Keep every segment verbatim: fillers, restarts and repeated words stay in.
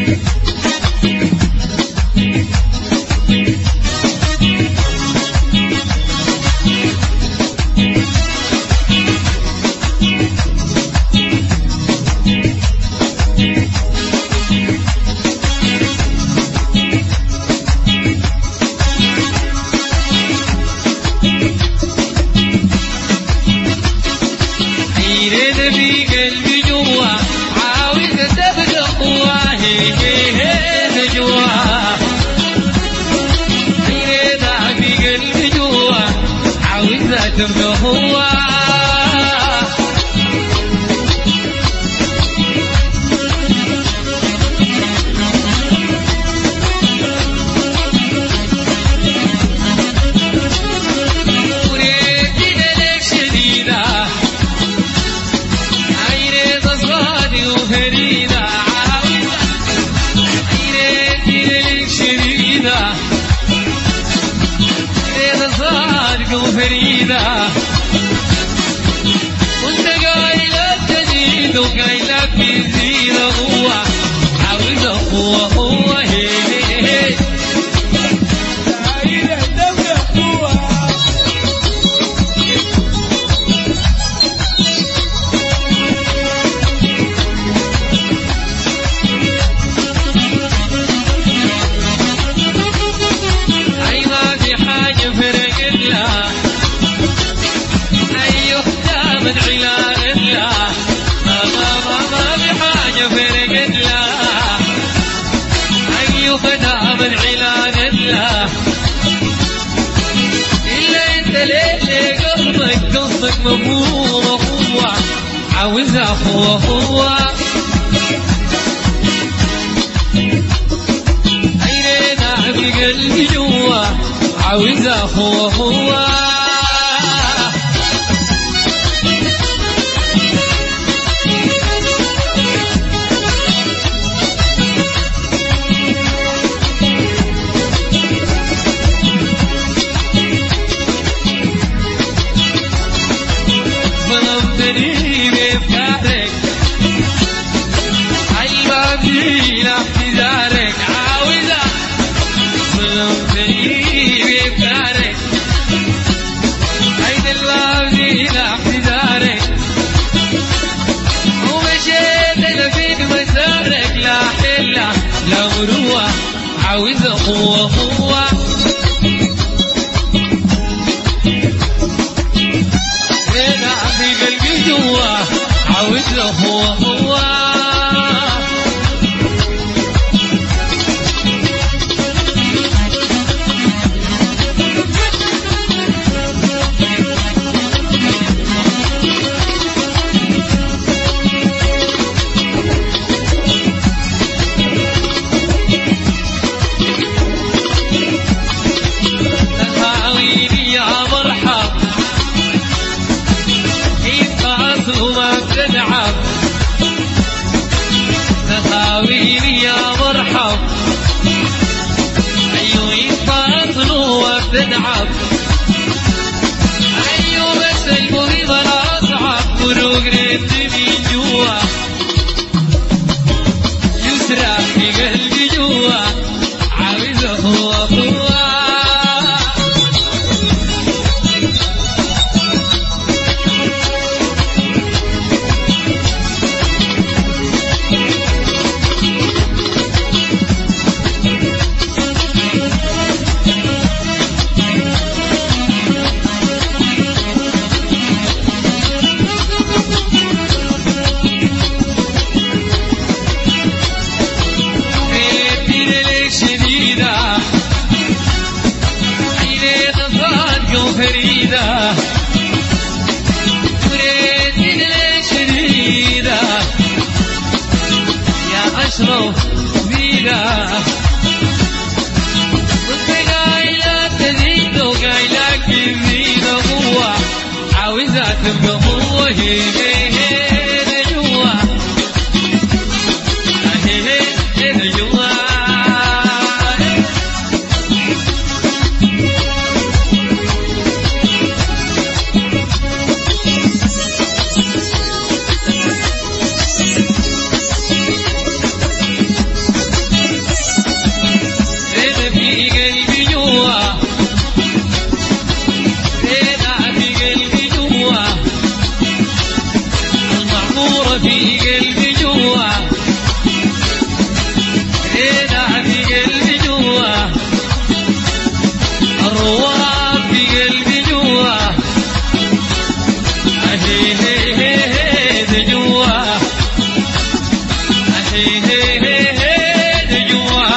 تبقى هو وريتنا لك شديدة عيني تصغادي وفريدة عاوزة عيني لك شديدة عيني تصغادي وفريدة وانت قايلة تزيد وقايلة بيزيد هو عاوز هو هو هي هي عايلة تبقى هو أي ما في حاجة فرق الله من علاج الله ما ما ما ما في حاجة فرق الله أي فدا من علاج الله إلا أنت ليه قلبك قصدك مفهوم هو عاوزها هو هو عينينا في قلبي جوا عاوزها هو هو احتزارك عاوزة ظلمتني بإفكارك عيد الله فينا احتزارك ومشيت أنا في مسارك لا حلة لا مروة عاوزة قوة قوة هنا في قلبي جوا عاوزة قوة قوة تخاويني يا مرحب أيوه ينفصلوا وبتتعب أيوه بس المريض الأصعب فروق ريت من جوا يسرع في قلبي جوا عاوزه هو هو فريدة وريت لك شديدة يا أشرف بيدة وانت قايلة تزيد وقايلة كمية قوة عاوزة تبقى قوة هي هي جوا هي هي جوا هي هي هي هي جوا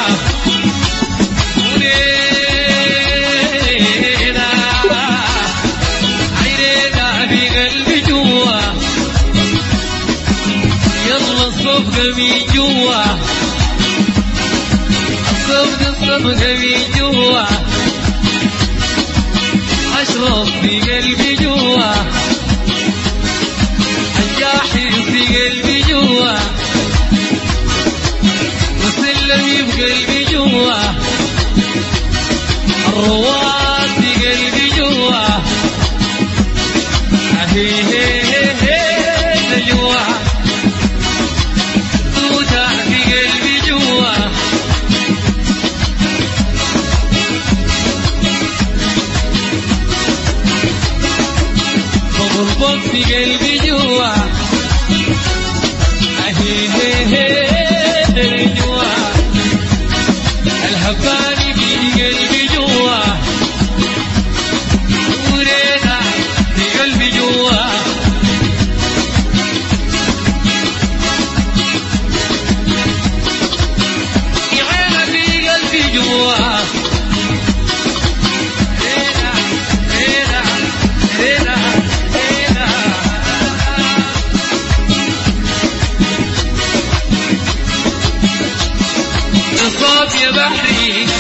ولينا عينينا في قلبي جوا يلا الصفقة من جوا الصفقة الصفقة من جوا أشرف في قلبي جوا الجاحظ في قلبي جوا وسلمي بقلبي جوا الرواد في قلبي جوا هي هي هي هي جوا توتا في قلبي جوا بغربك في قلبي جوا هي هي هي جوا الهباني في قلبي جوا ورينا في قلبي جوا عينا في قلبي جوا رينا رينا رينا صاب يا بحري